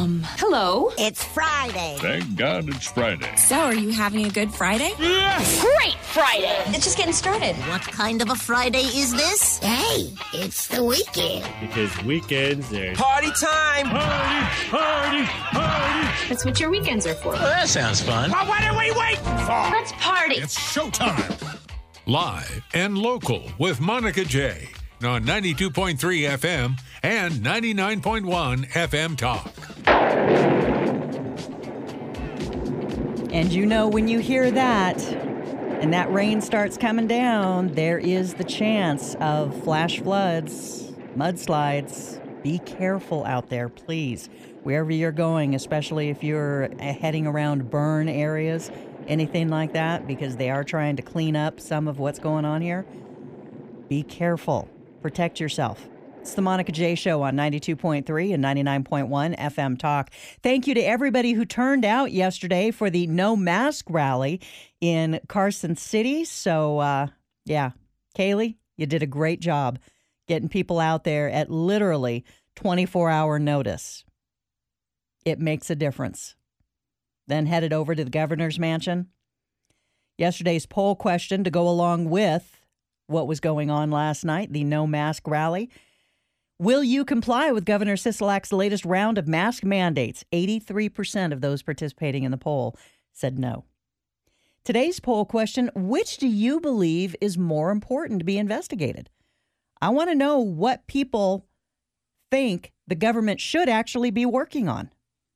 Hello? It's Friday. Thank God it's Friday. So, are you having a good Friday? Yes! Great Friday! It's just getting started. What kind of a Friday is this? Hey, it's the weekend. Because weekends are... Party time! Party, party, party! That's what your weekends are for. Well, that sounds fun. Well, what are we waiting for? Let's party! It's showtime. Live and local with Monica J. on 92.3 FM and 99.1 FM Talk. And you know, when you hear that and that rain starts coming down, there is the chance of flash floods, mudslides. Be careful out there, please. Wherever you're going, especially if you're heading around burn areas, anything like that, because they are trying to clean up some of what's going on here. Be careful. Protect yourself. It's the Monica J. Show on 92.3 and 99.1 FM Talk. Thank you to everybody who turned out yesterday for the No Mask rally in Carson City. So, Kaylee, you did a great job getting people out there at literally 24-hour notice. It makes a difference. Then headed over to the governor's mansion. Yesterday's poll question to go along with what was going on last night, the No Mask rally. Will you comply with Governor Sisolak's latest round of mask mandates? 83% of those participating in the poll said no. Today's poll question, which do you believe is more important to be investigated? I want to know what people think the government should actually be working on.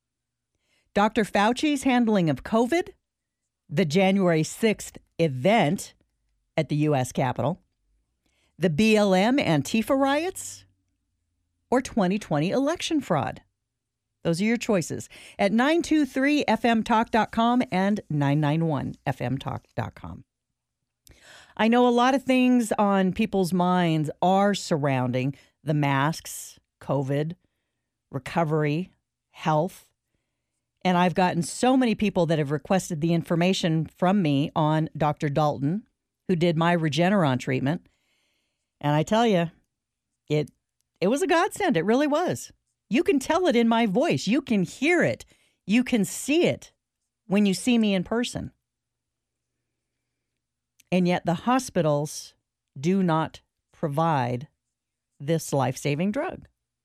Dr. Fauci's handling of COVID, the January 6th event at the U.S. Capitol, the BLM Antifa riots, or 2020 election fraud. Those are your choices at 923fmtalk.com and 991fmtalk.com. I know a lot of things on people's minds are surrounding the masks, COVID, recovery, health. And I've gotten so many people that have requested the information from me on Dr. Dalton, who did my Regeneron treatment. And I tell you, it was a godsend. It really was. You can tell it in my voice. You can hear it. You can see it when you see me in person. And yet the hospitals do not provide this life-saving drug.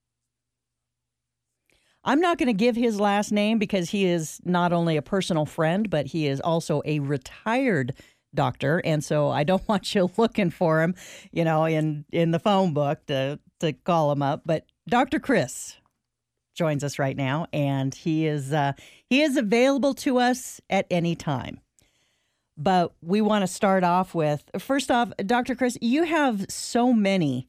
I'm not going to give his last name because he is not only a personal friend, but he is also a retired doctor. And so I don't want you looking for him, in the phone book to call him up. But Dr. Chris joins us right now, and he is available to us at any time. But we want to start off with, first off, Dr. Chris, you have so many,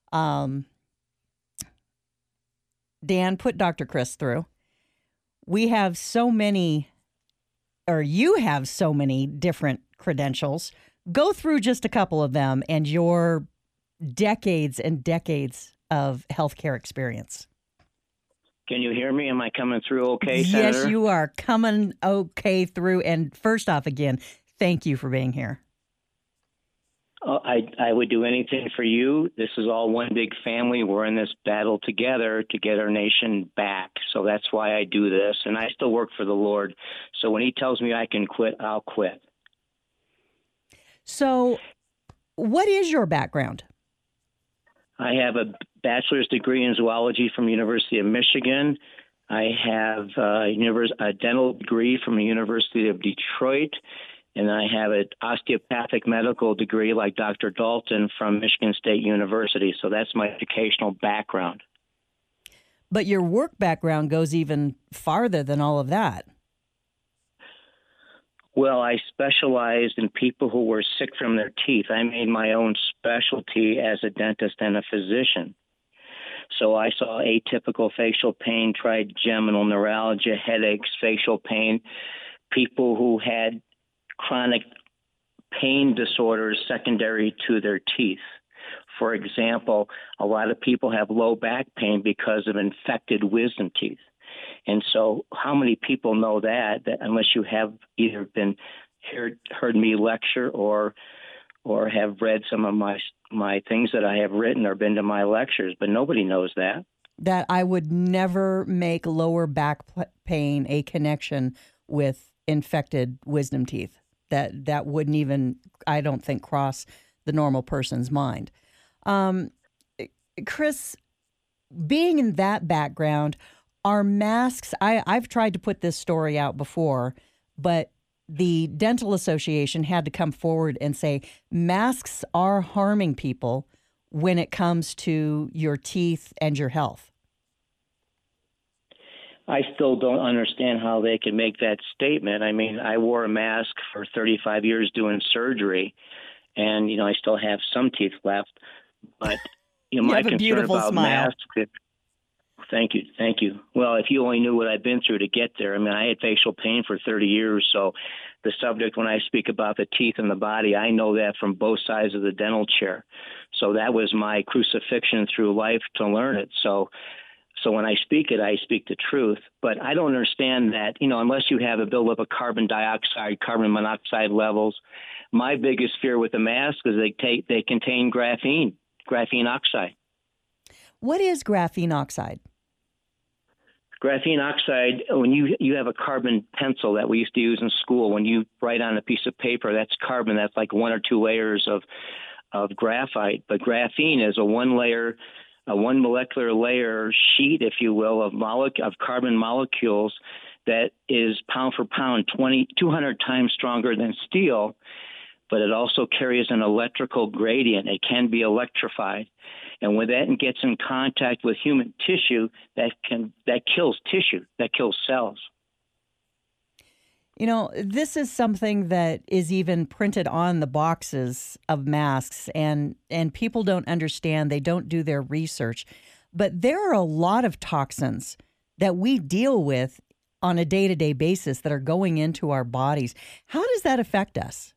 Dan, put Dr. Chris through. We have so many, or you have so many different credentials. Go through just a couple of them and your decades and decades of healthcare experience. Can you hear me? Am I coming through okay, Senator? Yes, you are coming okay through. And first off, again, thank you for being here. I would do anything for you. This is all one big family. We're in this battle together to get our nation back. So that's why I do this. And I still work for the Lord. So when he tells me I can quit, I'll quit. So what is your background? I have a bachelor's degree in zoology from University of Michigan. I have a dental degree from the University of Detroit. And I have an osteopathic medical degree like Dr. Dalton from Michigan State University. So that's my educational background. But your work background goes even farther than all of that. Well, I specialized in people who were sick from their teeth. I made my own specialty as a dentist and a physician. So I saw atypical facial pain, trigeminal neuralgia, headaches, facial pain, people who had chronic pain disorders secondary to their teeth. For example, a lot of people have low back pain because of infected wisdom teeth. And so how many people know that unless you have either been heard me lecture or have read some of my things that I have written or been to my lectures, but nobody knows that. that I would never make lower back pain a connection with infected wisdom teeth. That wouldn't even, I don't think, cross the normal person's mind. Chris, being in that background, are masks, I've tried to put this story out before, but the Dental Association had to come forward and say masks are harming people when it comes to your teeth and your health. I still don't understand how they can make that statement. I mean, I wore a mask for 35 years doing surgery, and, I still have some teeth left. But, my concern about masks. Thank you. Well, if you only knew what I've been through to get there. I mean, I had facial pain for 30 years, so the subject, when I speak about the teeth and the body, I know that from both sides of the dental chair. So that was my crucifixion through life to learn it. So when I speak it, I speak the truth. But I don't understand that, unless you have a buildup of carbon dioxide, carbon monoxide levels. My biggest fear with the mask is they contain graphene oxide. What is graphene oxide? Graphene oxide, when you have a carbon pencil that we used to use in school, when you write on a piece of paper, that's carbon. That's like one or two layers of graphite. But graphene is a one molecular layer sheet, if you will, of carbon molecules that is pound for pound 200 times stronger than steel, but it also carries an electrical gradient. It can be electrified. And when that gets in contact with human tissue, that kills tissue, that kills cells. This is something that is even printed on the boxes of masks, and people don't understand. They don't do their research. But there are a lot of toxins that we deal with on a day-to-day basis that are going into our bodies. How does that affect us?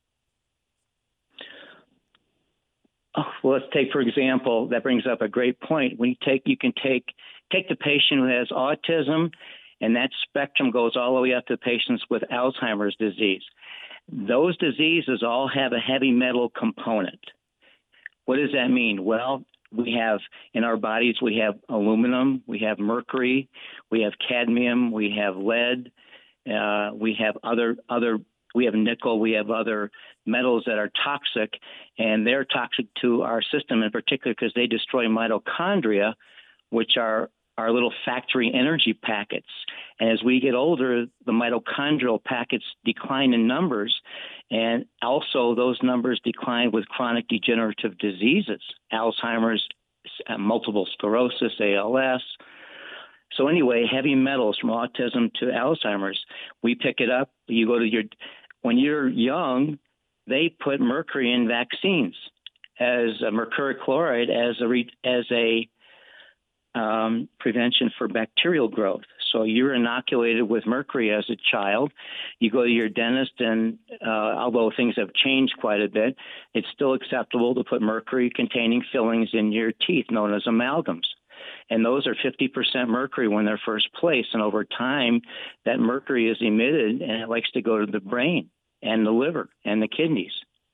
Oh, well, let's take, for example, that brings up a great point. When you can take the patient who has autism, and that spectrum goes all the way up to patients with Alzheimer's disease. Those diseases all have a heavy metal component. What does that mean? Well, we have in our bodies, we have aluminum, we have mercury, we have cadmium, we have lead, we have nickel, we have other metals that are toxic, and they're toxic to our system in particular because they destroy mitochondria, which are our little factory energy packets. And as we get older, the mitochondrial packets decline in numbers, and also those numbers decline with chronic degenerative diseases, Alzheimer's, multiple sclerosis, ALS. So anyway, heavy metals from autism to Alzheimer's, we pick it up. You go to when you're young, they put mercury in vaccines as a mercuric chloride as a prevention for bacterial growth. So you're inoculated with mercury as a child. You go to your dentist, and although things have changed quite a bit, it's still acceptable to put mercury-containing fillings in your teeth, known as amalgams. And those are 50% mercury when they're first placed. And over time, that mercury is emitted, and it likes to go to the brain and the liver and the kidneys.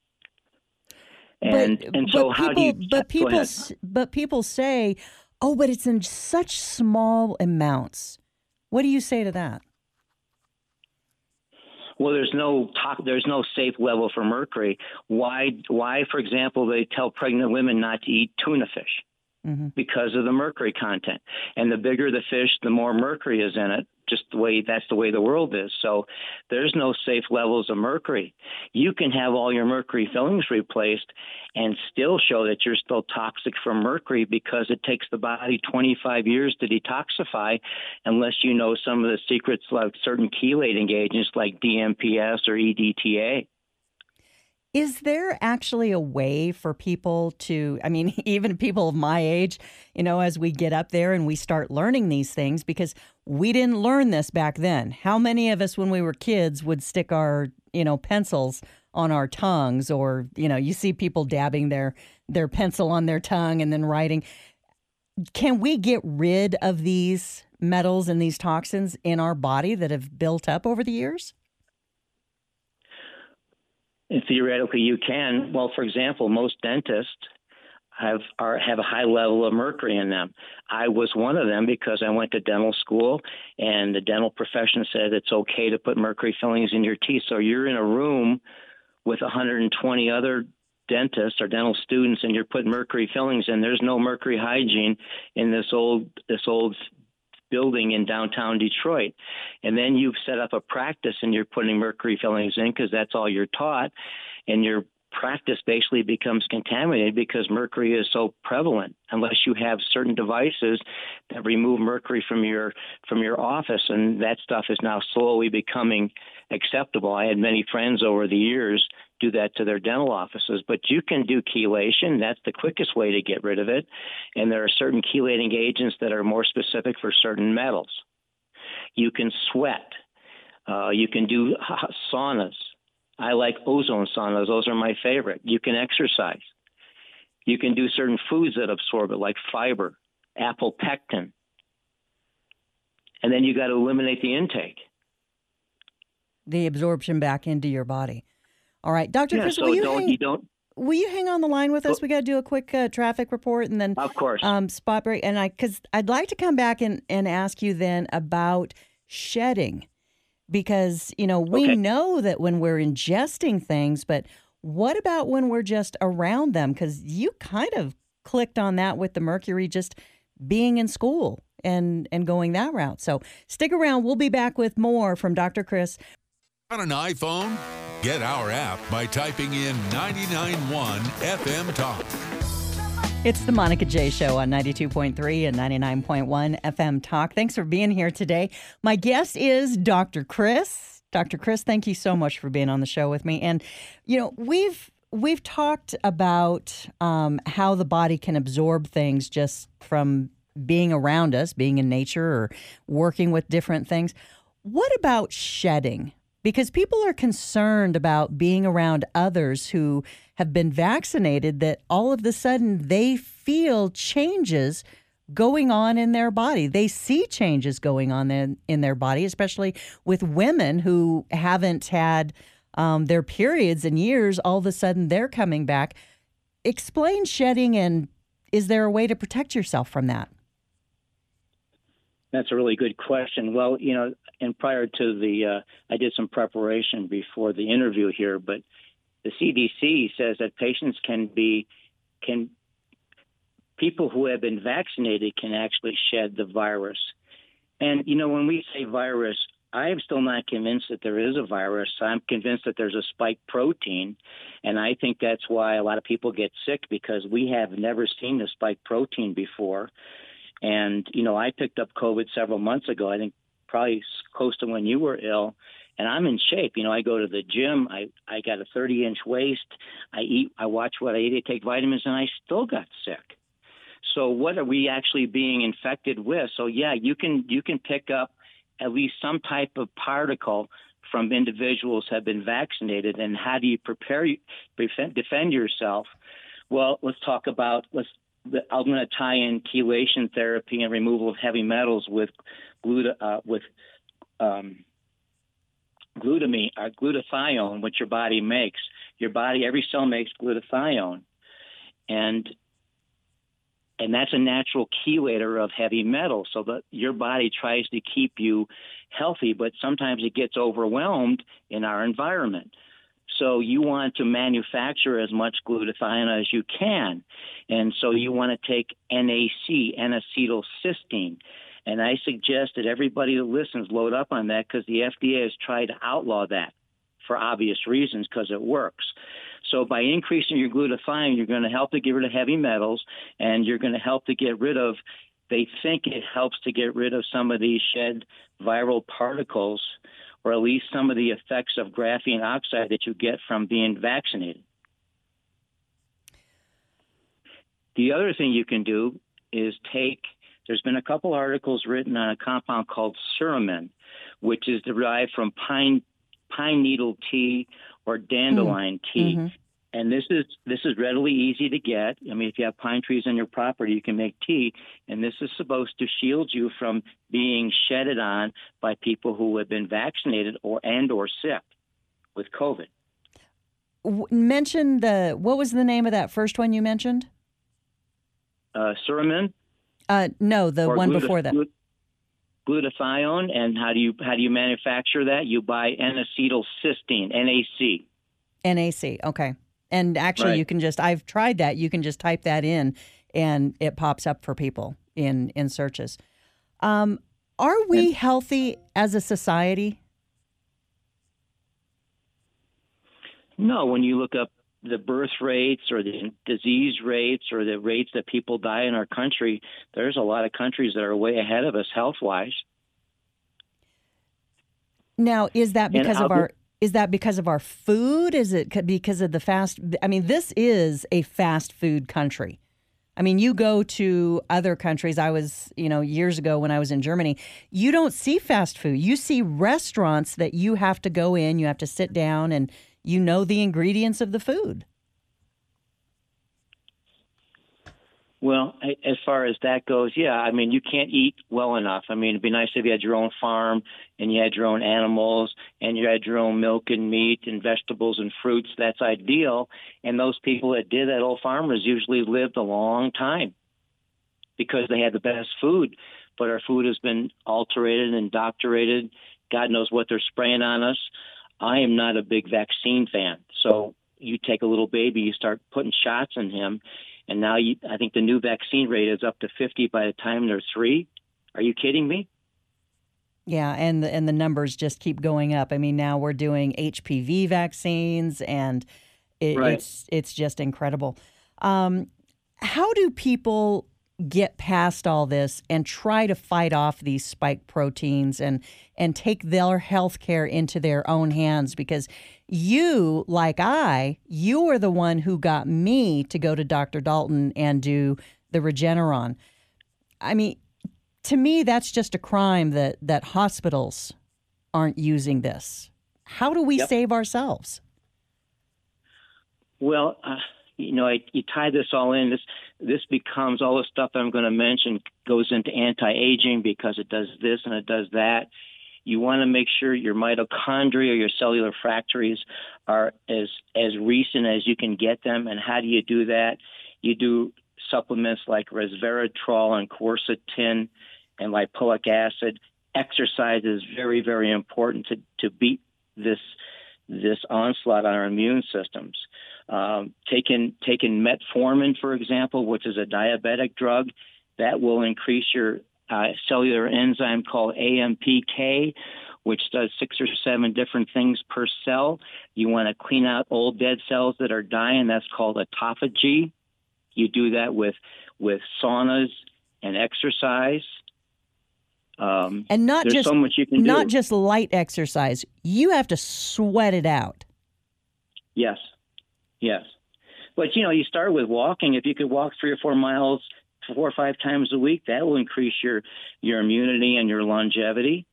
But people say, oh, but it's in such small amounts. What do you say to that? Well, there's no safe level for mercury. Why, for example, they tell pregnant women not to eat tuna fish? Mm-hmm. Because of the mercury content. And the bigger the fish, the more mercury is in it. That's the way the world is. So there's no safe levels of mercury. You can have all your mercury fillings replaced and still show that you're still toxic from mercury because it takes the body 25 years to detoxify unless you know some of the secrets like certain chelating agents like DMPS or EDTA. Is there actually a way for people to, even people of my age, as we get up there and we start learning these things, because we didn't learn this back then. How many of us when we were kids would stick our, pencils on our tongues, or, you see people dabbing their pencil on their tongue and then writing. Can we get rid of these metals and these toxins in our body that have built up over the years? And theoretically, you can. Well, for example, most dentists, have a high level of mercury in them. I was one of them because I went to dental school, and the dental profession said it's okay to put mercury fillings in your teeth. So you're in a room with 120 other dentists or dental students, and you're putting mercury fillings in. There's no mercury hygiene in this old building in downtown Detroit. And then you've set up a practice and you're putting mercury fillings in because that's all you're taught, and your practice basically becomes contaminated because mercury is so prevalent unless you have certain devices that remove mercury from your office, and that stuff is now slowly becoming acceptable. I had many friends over the years do that to their dental offices, but you can do chelation. That's the quickest way to get rid of it, and there are certain chelating agents that are more specific for certain metals. You can sweat. You can do saunas. I like ozone saunas. Those are my favorite. You can exercise. You can do certain foods that absorb it, like fiber, apple pectin. And then you got to eliminate the intake. The absorption back into your body. All right. Dr. Chris, so will you hang on the line with us? We got to do a quick traffic report and then of course. Spot break. And because I'd like to come back and ask you then about shedding. Because, we know that when we're ingesting things, but what about when we're just around them? Because you kind of clicked on that with the mercury just being in school and going that route. So stick around. We'll be back with more from Dr. Chris. On an iPhone? Get our app by typing in 99.1 FM Talk. It's the Monica J. Show on 92.3 and 99.1 FM Talk. Thanks for being here today. My guest is Dr. Chris. Dr. Chris, thank you so much for being on the show with me. And, we've talked about how the body can absorb things just from being around us, being in nature or working with different things. What about shedding? Because people are concerned about being around others who have been vaccinated, that all of a sudden they feel changes going on in their body. They see changes going on in their body, especially with women who haven't had their periods in years. All of a sudden they're coming back. Explain shedding, and is there a way to protect yourself from that? That's a really good question. Well, and prior to I did some preparation before the interview here, but the CDC says that patients people who have been vaccinated can actually shed the virus. And, when we say virus, I am still not convinced that there is a virus. I'm convinced that there's a spike protein, and I think that's why a lot of people get sick, because we have never seen the spike protein before. And, I picked up COVID several months ago, I think probably close to when you were ill, and I'm in shape. I go to the gym. I got a 30-inch waist. I eat. I watch what I eat. I take vitamins, and I still got sick. So what are we actually being infected with? So, yeah, you can pick up at least some type of particle from individuals who have been vaccinated. And how do you defend yourself? Well, let's talk about I'm going to tie in chelation therapy and removal of heavy metals with glutathione, which your body makes. Every cell makes glutathione, and that's a natural chelator of heavy metals. So that your body tries to keep you healthy, but sometimes it gets overwhelmed in our environment. So you want to manufacture as much glutathione as you can. And so you want to take NAC, N-acetylcysteine. And I suggest that everybody that listens load up on that, because the FDA has tried to outlaw that for obvious reasons, because it works. So by increasing your glutathione, you're going to help to get rid of heavy metals, and you're going to help to get rid of, they think it helps to get rid of some of these shed viral particles, or at least some of the effects of graphene oxide that you get from being vaccinated. The other thing you can do is there's been a couple articles written on a compound called suramin, which is derived from pine needle tea or dandelion tea. Mm-hmm. And this is readily easy to get. I mean, if you have pine trees on your property, you can make tea. And this is supposed to shield you from being shedded on by people who have been vaccinated or sick with COVID. Mention what was the name of that first one you mentioned? Suramin? No, the one before that. Glutathione. And how do you manufacture that? You buy N-acetylcysteine, NAC. NAC, okay. And actually, Right. you can I've tried that. You can just type that in, and it pops up for people in searches. Are we healthy as a society? No, when you look up the birth rates or the disease rates or the rates that people die in our country, there's a lot of countries that are way ahead of us health-wise. Now, is that because And of our is that because of our food? Is it because of the fast? I mean, this is a fast food country. I mean, you go to other countries. I was, years ago when I was in Germany, you don't see fast food. You see restaurants that you have to go in, you have to sit down, and you know the ingredients of the food. Well, as far as that goes, yeah. I mean, you can't eat well enough. I mean, it'd be nice if you had your own farm and you had your own animals and you had your own milk and meat and vegetables and fruits. That's ideal. And those people that did that, old farmers, usually lived a long time because they had the best food. But our food has been alterated and indoctrinated. God knows what they're spraying on us. I am not a big vaccine fan. So you take a little baby, you start putting shots in him, and now I think the new vaccine rate is up to 50 by the time they're 3. Are you kidding me? Yeah, and the numbers just keep going up. I mean, now we're doing HPV vaccines, and it's just incredible. How do people get past all this and try to fight off these spike proteins and take their health care into their own hands? Because you, like you are the one who got me to go to Dr. Dalton and do the Regeneron. I mean, to me, that's just a crime that hospitals aren't using this. How do we save ourselves? Well, you tie this all in. This becomes all the stuff that I'm going to mention goes into anti-aging because it does this and it does that. You want to make sure your mitochondria or your cellular factories are as recent as you can get them. And how do you do that? You do supplements like resveratrol and quercetin and lipoic acid. Exercise is very, very important to beat this onslaught on our immune systems. Taking metformin, for example, which is a diabetic drug, that will increase your cellular enzyme called AMPK, which does 6 or 7 different things per cell. You want to clean out old dead cells that are dying. That's called autophagy. You do that with saunas and exercise. And not just so much you can not do. just light exercise. You have to sweat it out. Yes. But, you start with walking. If you could walk 3 or 4 miles 4 or 5 times a week, that will increase your immunity and your longevity.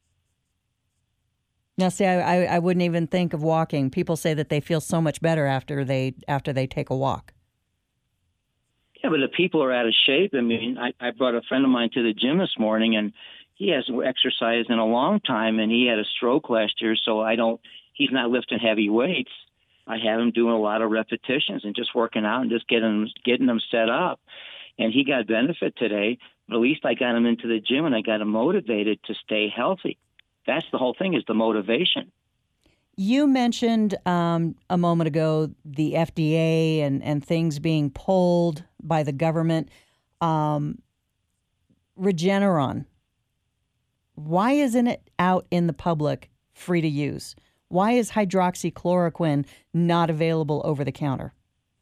Now, see, I wouldn't even think of walking. People say that they feel so much better after they take a walk. Yeah, but if people are out of shape, I mean, I brought a friend of mine to the gym this morning, and he hasn't exercised in a long time, and he had a stroke last year, so he's not lifting heavy weights. I have him doing a lot of repetitions and just working out and just getting them set up. And he got benefit today, but at least I got him into the gym and I got him motivated to stay healthy. That's the whole thing, is the motivation. You mentioned a moment ago the FDA and things being pulled by the government. Regeneron, why isn't it out in the public free to use? Why is hydroxychloroquine not available over the counter?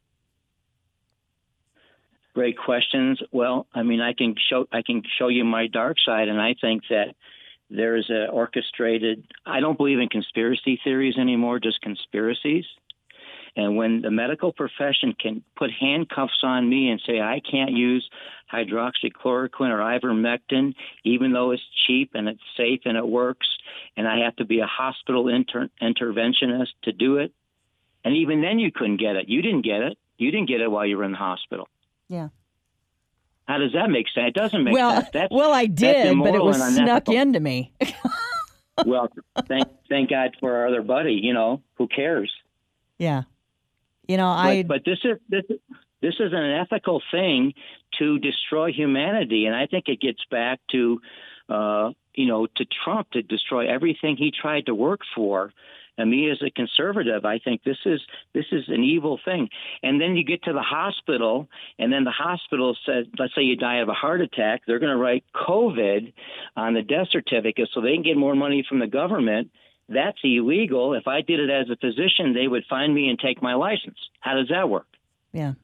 Great questions. Well, I mean, I can show you my dark side, and I think that there is a orchestrated. I don't believe in conspiracy theories anymore, just conspiracies. And when the medical profession can put handcuffs on me and say I can't use hydroxychloroquine or ivermectin, even though it's cheap and it's safe and it works, and I have to be a hospital interventionist to do it, and even then you couldn't get it. You didn't get it. You didn't get it while you were in the hospital. Yeah. How does that make sense? It doesn't make sense. I did, but it was snuck into me. Well, thank God for our other buddy. Who cares? Yeah. But this This is an ethical thing to destroy humanity, and I think it gets back to, to Trump, to destroy everything he tried to work for. And me as a conservative, I think this is an evil thing. And then you get to the hospital, and then the hospital said, let's say you die of a heart attack, they're going to write COVID on the death certificate so they can get more money from the government. That's illegal. If I did it as a physician, they would find me and take my license. How does that work? Yeah.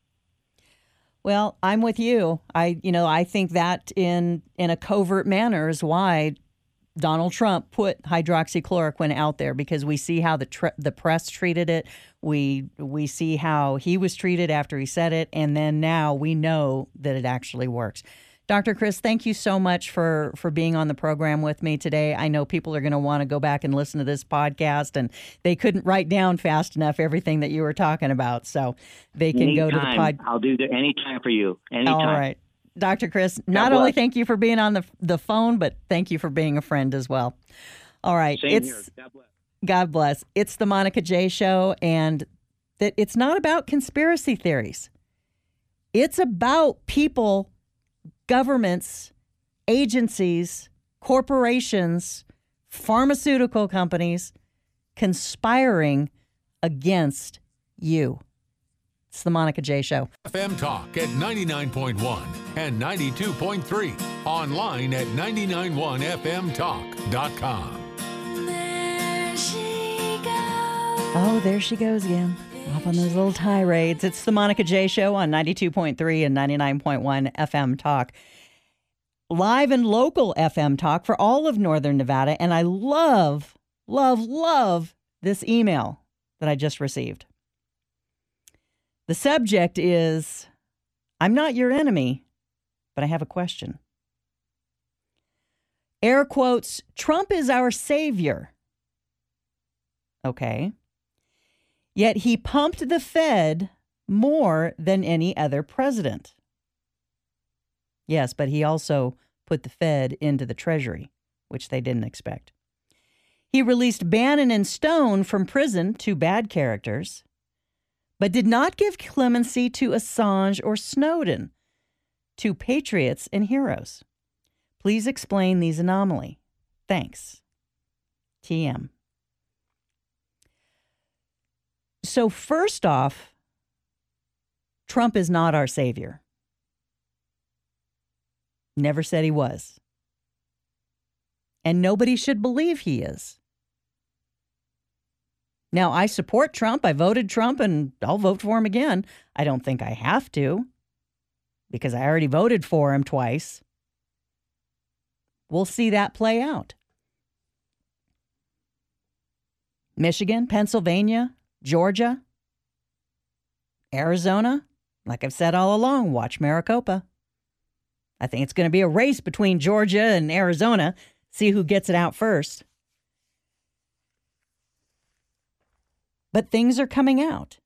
Well, I'm with you. I think that in a covert manner is why Donald Trump put hydroxychloroquine out there, because we see how the press treated it. We see how he was treated after he said it, and then now we know that it actually works. Dr. Chris, thank you so much for being on the program with me today. I know people are going to want to go back and listen to this podcast, and they couldn't write down fast enough everything that you were talking about, so they can go to the pod. I'll do that anytime for you. Anytime. All right. Dr. Chris, not only thank you for being on the phone, but thank you for being a friend as well. All right. Same here. God bless. God bless. It's the Monica J. Show, and that it's not about conspiracy theories. It's about people, governments, agencies, corporations, pharmaceutical companies conspiring against you. It's the Monica J. Show. FM Talk at 99.1 and 92.3. Online at 991fmtalk.com. There she goes. Oh, there she goes again. Off on those little tirades. It's the Monica J. Show on 92.3 and 99.1 FM Talk. Live and local FM Talk for all of Northern Nevada. And I love, love, love this email that I just received. The subject is, I'm not your enemy, but I have a question. Air quotes, Trump is our savior. Okay. Yet he pumped the Fed more than any other president. Yes, but he also put the Fed into the Treasury, which they didn't expect. He released Bannon and Stone from prison, two bad characters, but did not give clemency to Assange or Snowden, two patriots and heroes. Please explain these anomalies. Thanks. TM. So first off, Trump is not our savior. Never said he was. And nobody should believe he is. Now, I support Trump. I voted Trump, and I'll vote for him again. I don't think I have to, because I already voted for him twice. We'll see that play out. Michigan, Pennsylvania, Georgia, Arizona. Like I've said all along, watch Maricopa. I think it's going to be a race between Georgia and Arizona. See who gets it out first. But things are coming out.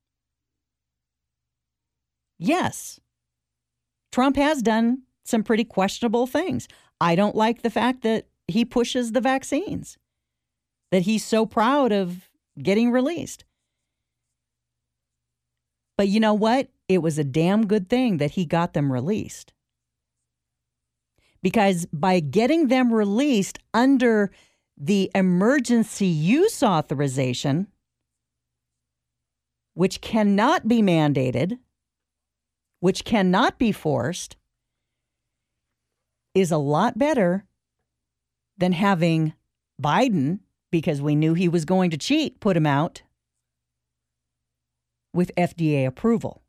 Yes, Trump has done some pretty questionable things. I don't like the fact that he pushes the vaccines, that he's so proud of getting released. But you know what? It was a damn good thing that he got them released. Because by getting them released under the emergency use authorization, which cannot be mandated, which cannot be forced, is a lot better than having Biden, because we knew he was going to cheat, put him out with FDA approval.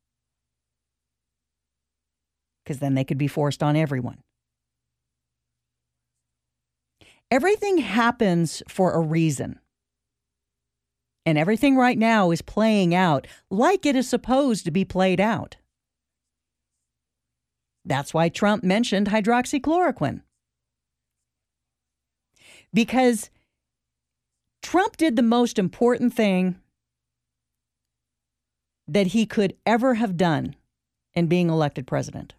Because then they could be forced on everyone. Everything happens for a reason. And everything right now is playing out like it is supposed to be played out. That's why Trump mentioned hydroxychloroquine. Because Trump did the most important thing that he could ever have done in being elected president.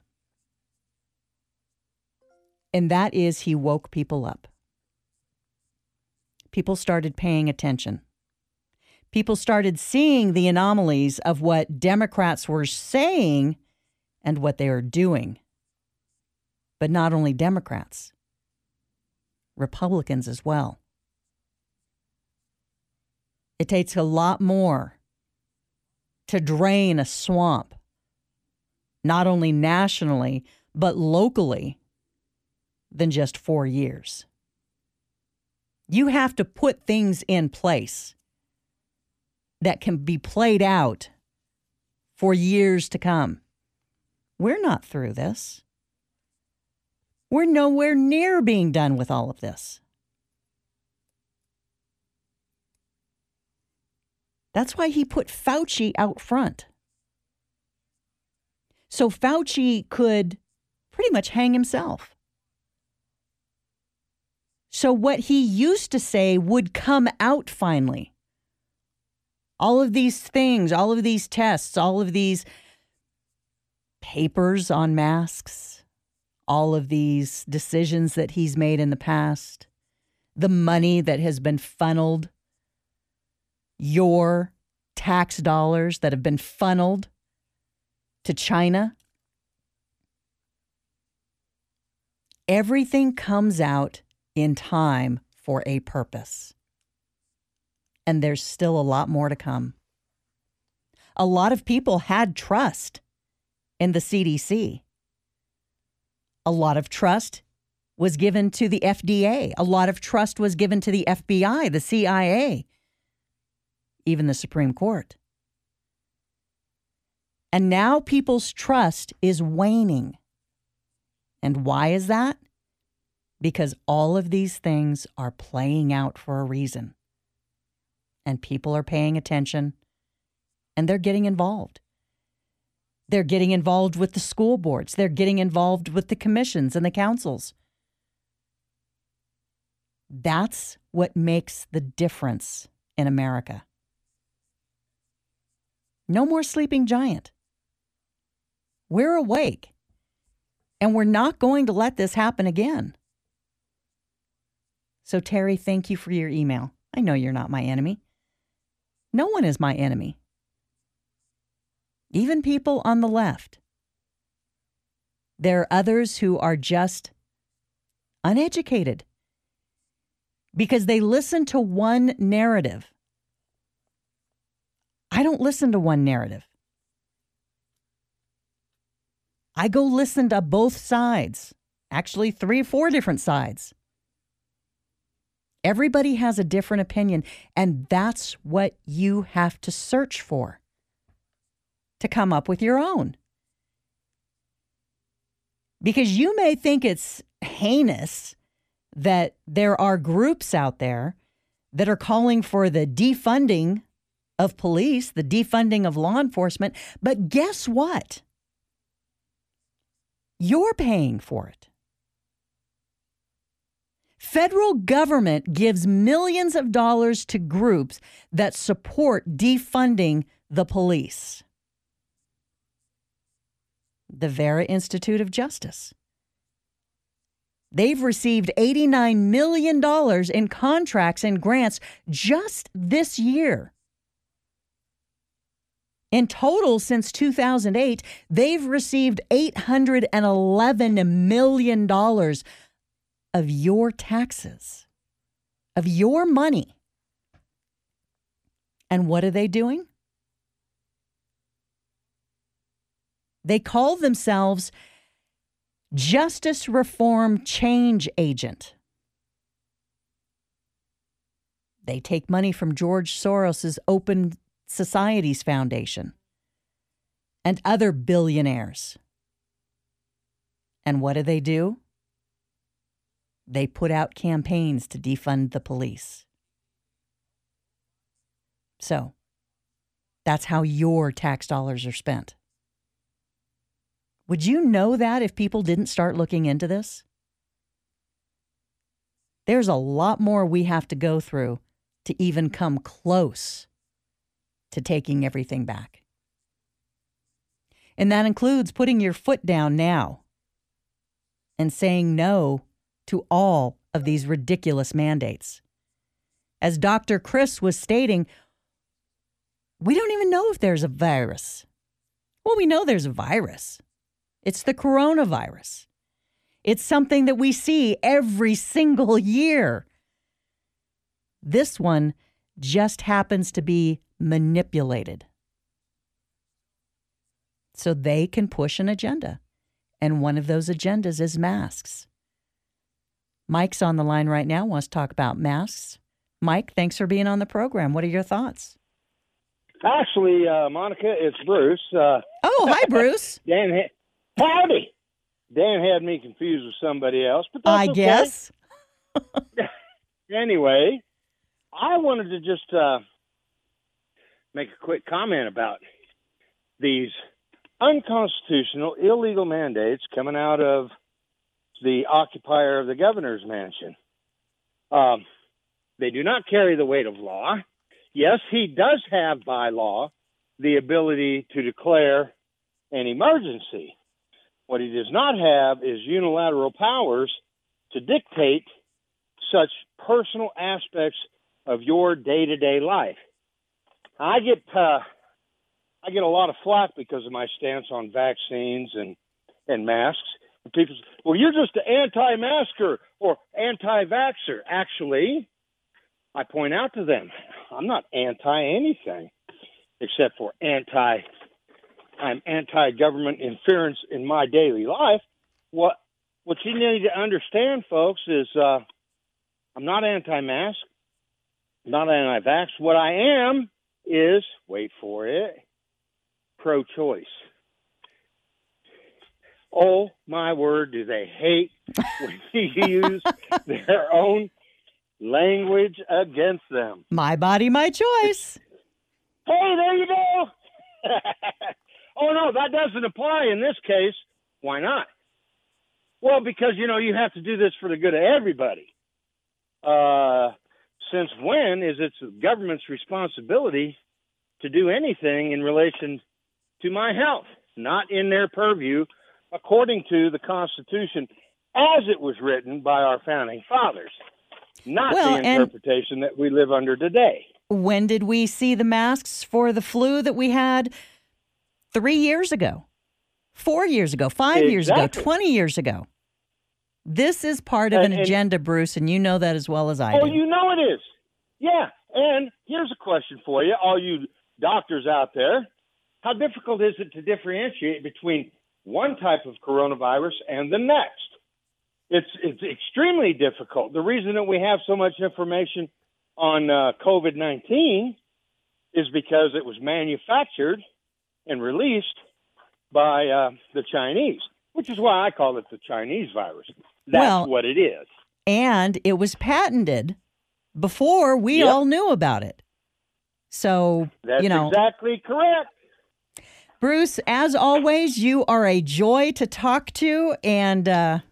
And that is he woke people up. People started paying attention. people started seeing the anomalies of what Democrats were saying and what they are doing. But not only Democrats, Republicans as well. It takes a lot more to drain a swamp, not only nationally, but locally, than just 4 years. You have to put things in place that can be played out for years to come. We're not through this. We're nowhere near being done with all of this. That's why he put Fauci out front. So Fauci could pretty much hang himself. So what he used to say would come out finally. All of these things, all of these tests, all of these papers on masks, all of these decisions that he's made in the past, the money that has been funneled, your tax dollars that have been funneled to China. Everything comes out in time for a purpose. And there's still a lot more to come. A lot of people had trust in the CDC. A lot of trust was given to the FDA. A lot of trust was given to the FBI, the CIA, even the Supreme Court. And now people's trust is waning. And why is that? Because all of these things are playing out for a reason. And people are paying attention, and they're getting involved. They're getting involved with the school boards. They're getting involved with the commissions and the councils. That's what makes the difference in America. No more sleeping giant. We're awake, and we're not going to let this happen again. So, Terry, thank you for your email. I know you're not my enemy. No one is my enemy. Even people on the left. There are others who are just uneducated because they listen to one narrative. I don't listen to one narrative. I go listen to both sides, actually 3 or 4 different sides. Everybody has a different opinion, and that's what you have to search for to come up with your own. Because you may think it's heinous that there are groups out there that are calling for the defunding of police, the defunding of law enforcement, but guess what? You're paying for it. Federal government gives millions of dollars to groups that support defunding the police. The Vera Institute of Justice. They've received $89 million in contracts and grants just this year. In total, since 2008, they've received $811 million of your taxes, of your money. And what are they doing? They call themselves Justice Reform Change Agent. They take money from George Soros's Open Societies Foundation and other billionaires. And what do? They put out campaigns to defund the police. So, that's how your tax dollars are spent. Would you know that if people didn't start looking into this? There's a lot more we have to go through to even come close to taking everything back. And that includes putting your foot down now and saying no to all of these ridiculous mandates. As Dr. Chris was stating, We don't even know if there's a virus. Well, we know there's a virus. It's the coronavirus. It's something that we see every single year. This one just happens to be manipulated so they can push an agenda. And one of those agendas is masks. Mike's on the line right now, wants to talk about masks. Mike, thanks for being on the program. What are your thoughts? Actually, Monica, it's Bruce. Oh, hi, Bruce. Howdy. Dan had me confused with somebody else, but that's okay. Guess. Anyway, I wanted to just make a quick comment about these unconstitutional, illegal mandates coming out of the occupier of the governor's mansion. They do not carry the weight of law. Yes, he does have by law the ability to declare an emergency. What he does not have is unilateral powers to dictate such personal aspects of your day-to-day life. I get a lot of flack because of my stance on vaccines and masks. And people say, well, you're just an anti-masker or anti-vaxxer. Actually, I point out to them, I'm not anti-anything except for I'm anti-government interference in my daily life. What you need to understand, folks, is I'm not anti-mask, not anti-vax. What I am is, wait for it, pro-choice. Oh, my word, do they hate when you use their own language against them. My body, my choice. Hey, there you go. Oh, no, that doesn't apply in this case. Why not? Well, because, you have to do this for the good of everybody. Since when is it the government's responsibility to do anything in relation to my health? Not in their purview, according to the Constitution as it was written by our founding fathers. Not the interpretation that we live under today. When did we see the masks for the flu that we had 3 years ago, 4 years ago, 5 years ago, 20 years ago? This is part of an agenda, Bruce, and you know that as well as I do. Oh, you know it is. Yeah, and here's a question for you, all you doctors out there. How difficult is it to differentiate between one type of coronavirus and the next? It's extremely difficult. The reason that we have so much information on COVID-19 is because it was manufactured and released by the Chinese, which is why I call it the Chinese virus. That's what it is. And it was patented before we all knew about it. So, That's exactly correct. Bruce, as always, you are a joy to talk to, and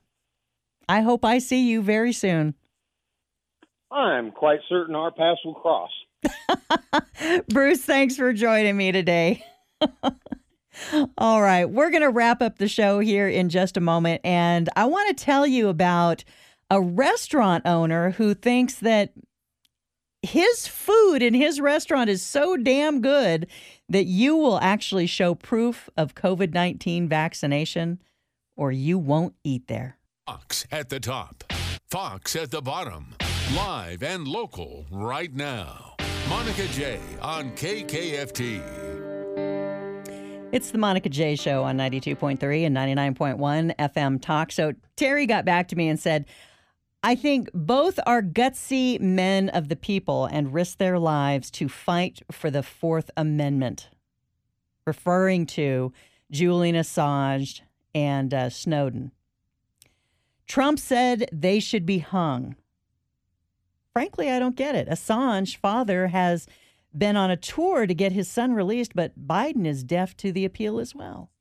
I hope I see you very soon. I'm quite certain our paths will cross. Bruce, thanks for joining me today. All right, we're going to wrap up the show here in just a moment, and I want to tell you about a restaurant owner who thinks that his food in his restaurant is so damn good that you will actually show proof of COVID-19 vaccination or you won't eat there. Fox at the top, Fox at the bottom, live and local right now. Monica J on KKFT. It's the Monica J Show on 92.3 and 99.1 FM Talk. So Terry got back to me and said, I think both are gutsy men of the people and risk their lives to fight for the Fourth Amendment, referring to Julian Assange and Snowden. Trump said they should be hung. Frankly, I don't get it. Assange's father has been on a tour to get his son released, but Biden is deaf to the appeal as well.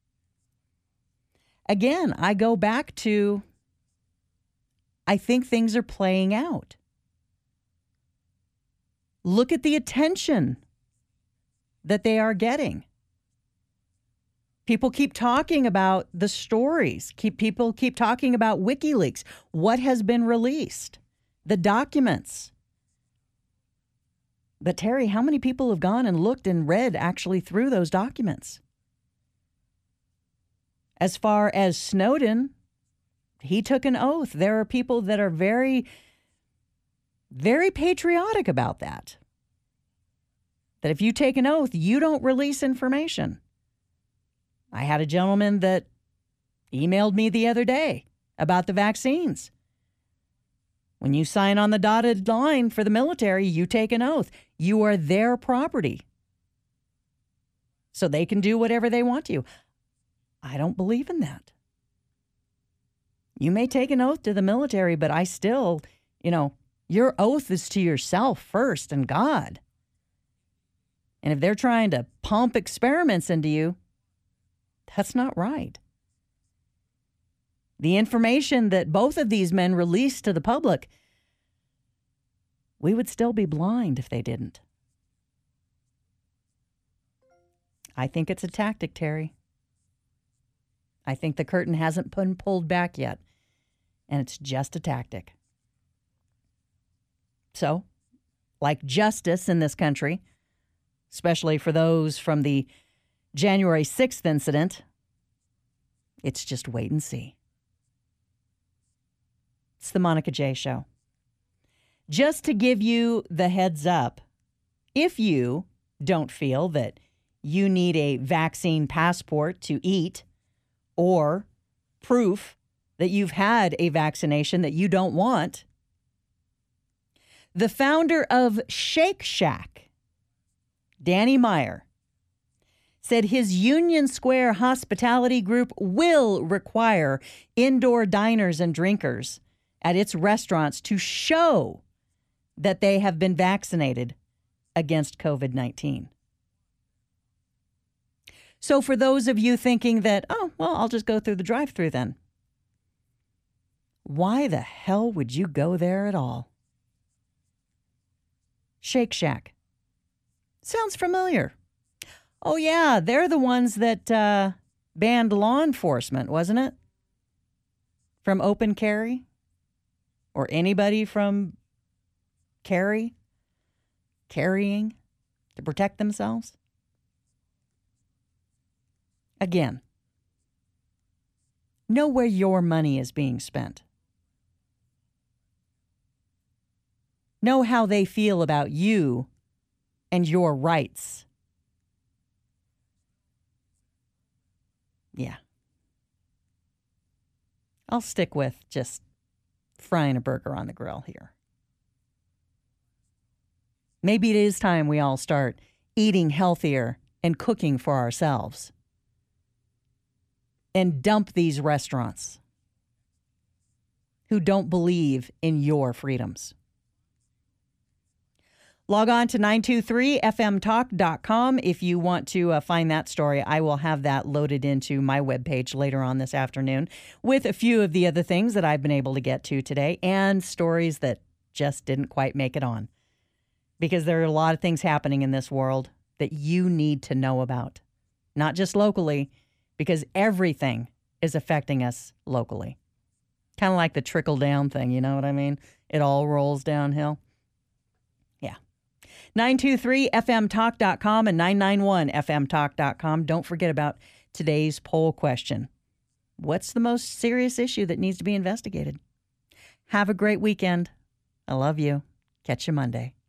Again, I go back to, I think things are playing out. Look at the attention that they are getting. People keep talking about the stories. People keep talking about WikiLeaks, what has been released, the documents. But Terry, how many people have gone and looked and read actually through those documents? As far as Snowden, he took an oath. There are people that are very, very patriotic about that. That if you take an oath, you don't release information. I had a gentleman that emailed me the other day about the vaccines. When you sign on the dotted line for the military, you take an oath. You are their property. So they can do whatever they want to you. I don't believe in that. You may take an oath to the military, but I still, your oath is to yourself first and God. And if they're trying to pump experiments into you, that's not right. The information that both of these men released to the public, we would still be blind if they didn't. I think it's a tactic, Terry. I think the curtain hasn't been pulled back yet, and it's just a tactic. So, like justice in this country, especially for those from the January 6th incident, it's just wait and see. It's the Monica J. Show. Just to give you the heads up, if you don't feel that you need a vaccine passport to eat or proof that you've had a vaccination that you don't want, the founder of Shake Shack, Danny Meyer, said his Union Square hospitality group will require indoor diners and drinkers at its restaurants to show that they have been vaccinated against COVID-19. So for those of you thinking that, I'll just go through the drive-thru then. Why the hell would you go there at all? Shake Shack. Sounds familiar. Oh, yeah, they're the ones that banned law enforcement, wasn't it? From open carry? Or anybody from carrying to protect themselves? Again, know where your money is being spent. Know how they feel about you and your rights. Yeah. I'll stick with just frying a burger on the grill here. Maybe it is time we all start eating healthier and cooking for ourselves. And dump these restaurants who don't believe in your freedoms. Log on to 923fmtalk.com if you want to find that story. I will have that loaded into my webpage later on this afternoon with a few of the other things that I've been able to get to today and stories that just didn't quite make it on. Because there are a lot of things happening in this world that you need to know about. Not just locally, because everything is affecting us locally. Kind of like the trickle-down thing, you know what I mean? It all rolls downhill. Yeah. 923fmtalk.com and 991fmtalk.com. Don't forget about today's poll question. What's the most serious issue that needs to be investigated? Have a great weekend. I love you. Catch you Monday.